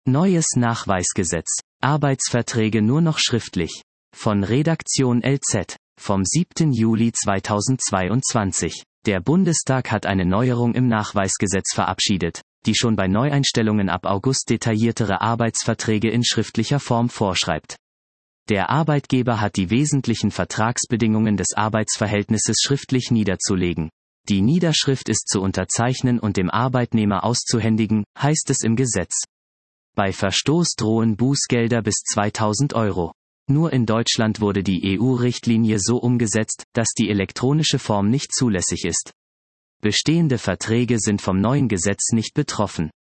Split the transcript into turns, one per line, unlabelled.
Neues Nachweisgesetz. Arbeitsverträge nur noch schriftlich. Von Redaktion LZ. Vom 7. Juli 2022. Der Bundestag hat eine Neuerung im Nachweisgesetz verabschiedet, die schon bei Neueinstellungen ab August detailliertere Arbeitsverträge in schriftlicher Form vorschreibt. Der Arbeitgeber hat die wesentlichen Vertragsbedingungen des Arbeitsverhältnisses schriftlich niederzulegen. Die Niederschrift ist zu unterzeichnen und dem Arbeitnehmer auszuhändigen, heißt es im Gesetz. Bei Verstoß drohen Bußgelder bis 2000 Euro. Nur in Deutschland wurde die EU-Richtlinie so umgesetzt, dass die elektronische Form nicht zulässig ist. Bestehende Verträge sind vom neuen Gesetz nicht betroffen.